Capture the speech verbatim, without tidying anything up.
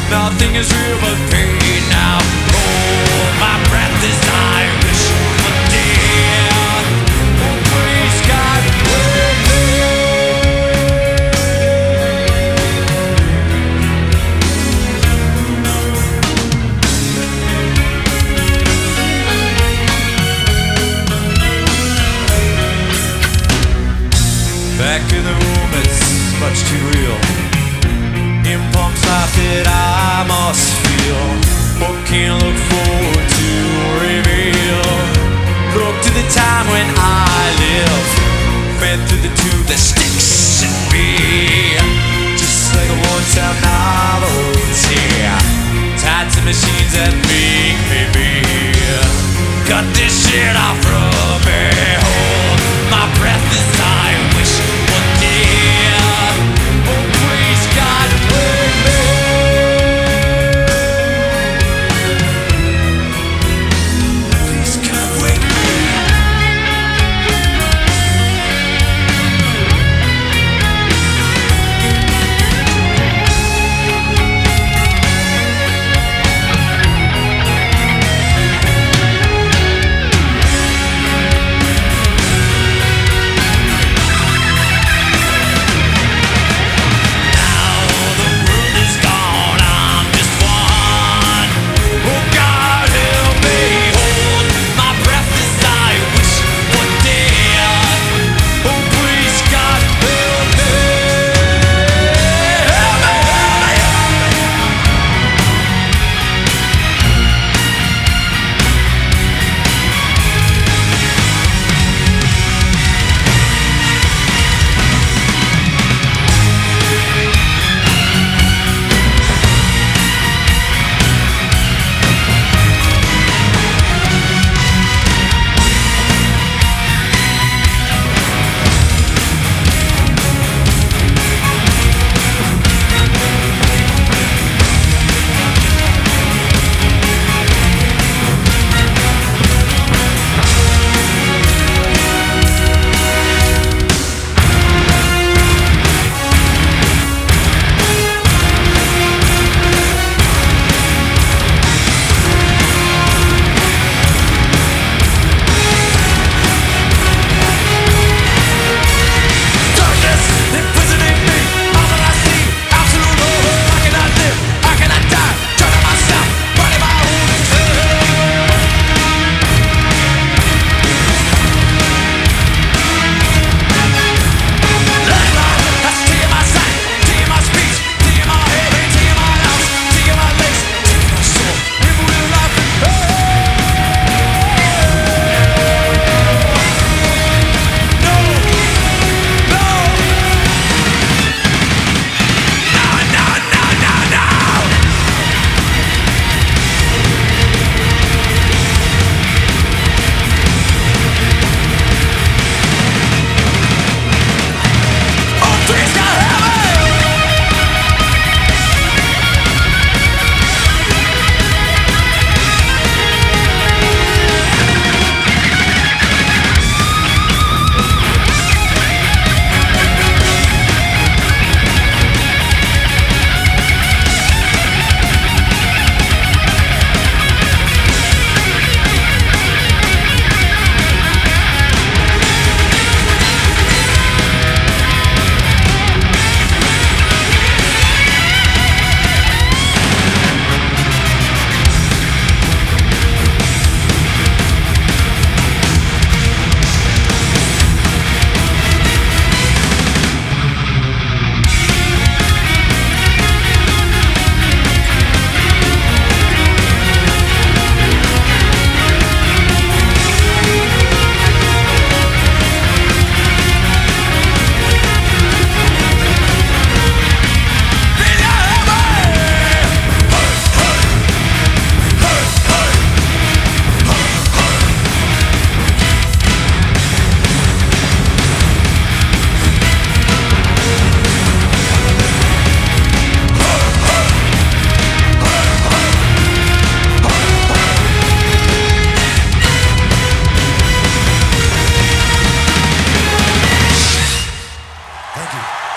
Nothing is real but pain now. Oh, my breath is Irish for death. Oh, praise God with me. Back in the room, it's much too real. Impulse life that I must feel. What can I look forward to reveal? Look to the time when I live, fed through the tube that sticks in me. Just like a one-time novelty, tied to machines that make me be. Cut this shit off from me. Hold my breath as I wish one day. Oh, praise God with me. Please God with me. Thank you.